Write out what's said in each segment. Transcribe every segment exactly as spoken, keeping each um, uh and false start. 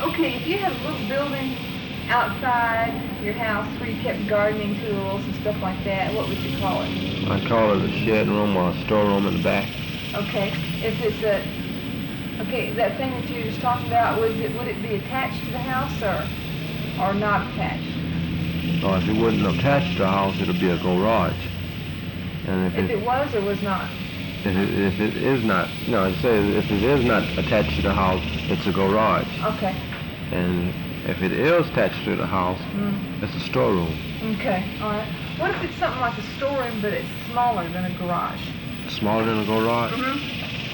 Okay, if you had a little building outside your house where you kept gardening tools and stuff like that, what would you call it? I call it a shed room or a storeroom in the back. Okay, if it's a, okay, that thing that you were just talking about, was it, would it be attached to the house or, or not attached? Or if it wasn't attached to the house, it'll be a garage. And if, If it, it was or was not? if it if it is not, no, it says if it is not attached to the house, it's a garage. Okay. And if it is attached to the house, Mm. it's a storeroom. Okay, all right. What if it's something like a storeroom, but it's smaller than a garage? Smaller than a garage? Mm-hmm.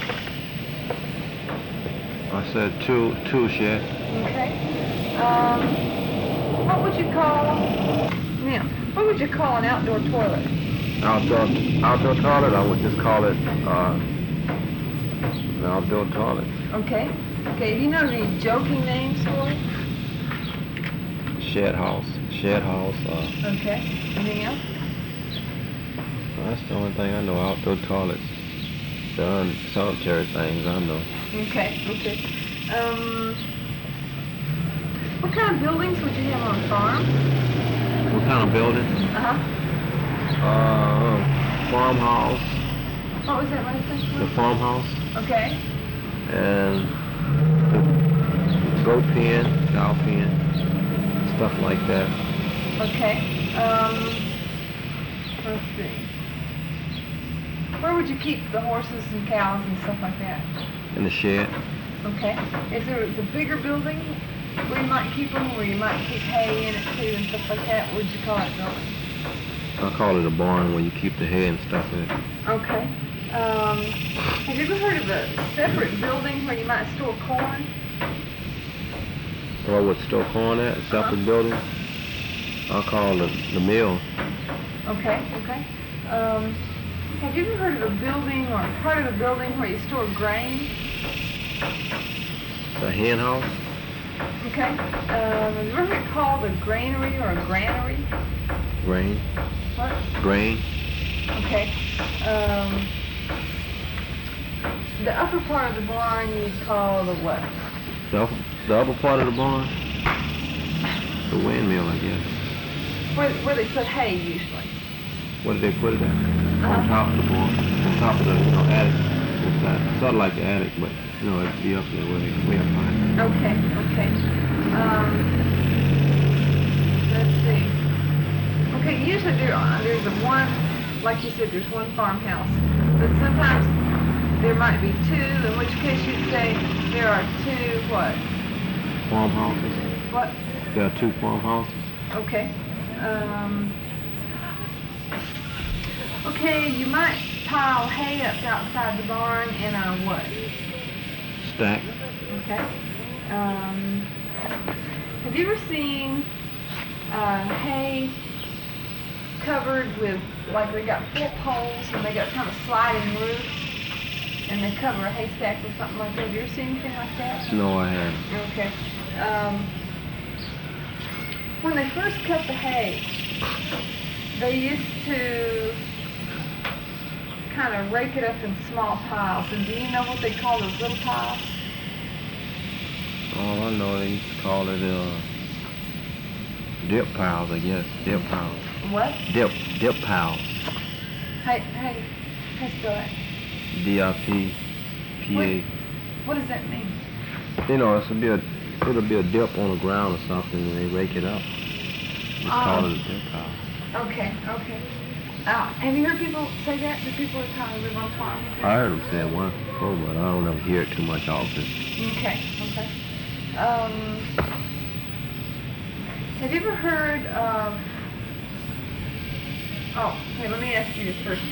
Uh, I said tool tool shed. Okay. Um, what would you call, yeah, what would you call an outdoor toilet? Outdoor outdoor toilet, I would just call it uh, an outdoor toilet. Okay. Okay, do you know any joking names for it? Shed house, shed house. Uh, Okay. Anything else? that's the only thing I know. Outdoor toilets. The unsanitary things I know. Okay, okay. Um, what kind of buildings would you have on a farm? What kind of building? Uh-huh. Uh, farmhouse. What was that last thing? The farmhouse. Okay. And the goat pen, cow pen, stuff like that. Okay. Um, let's see. Where would you keep the horses and cows and stuff like that? In the shed. Okay. If there was a bigger building where you might keep them, where you might keep hay in it too and stuff like that, what would you call that building? I call it a barn where you keep the hay and stuff in it. Okay. Um, have you ever heard of a separate building where you might store corn? Or I would store corn at, a separate Uh-huh. building. I'll call it the mill. Okay, okay. Um, have you ever heard of a building or part of a building where you store grain? The hen house. Okay. Um, have you ever heard it called a granary or a granary? Grain. What? Grain. Okay. Um, the upper part of the barn you'd call the what? The, up- the upper part of the barn. The windmill, I guess. Where, where they put hay usually. What did they put it at? Uh-huh. On top of the barn. On top of the, you know, attic. Inside. Sort of like the attic, but, you know, it'd be up there way, way up high. Okay, okay. Um, let's see. Okay, usually there, uh, there's a one, like you said, there's one farmhouse. But sometimes there might be two, in which case you'd say there are two what? Farmhouses. What? There are two farmhouses. Okay. Um, okay, you might pile hay up outside the barn in a what? Stack. Okay. Um, have you ever seen uh, hay covered with, like they got four poles and they got kind of sliding roofs and they cover a haystack with something like that? Have you ever seen anything like that? No, I haven't. Okay. Um, when they first cut the hay, they used to kind of rake it up in small piles. And do you know what they call those little piles? All I know, they used to call it uh, dip piles, I guess. Dip piles. What? Dip, dip piles. Hey, hey, hey, spell that. D I P P A. What does that mean? You know, it'll be a, it'll be a dip on the ground or something, and they rake it up. Just call Um, it a dip pile. Okay, okay. Uh, have you heard people say that? Do people that kind of live on farms? I heard them say it once before, but I don't ever hear it too much often. Okay, okay. Um, have you ever heard of, oh, hey, let me ask you this first.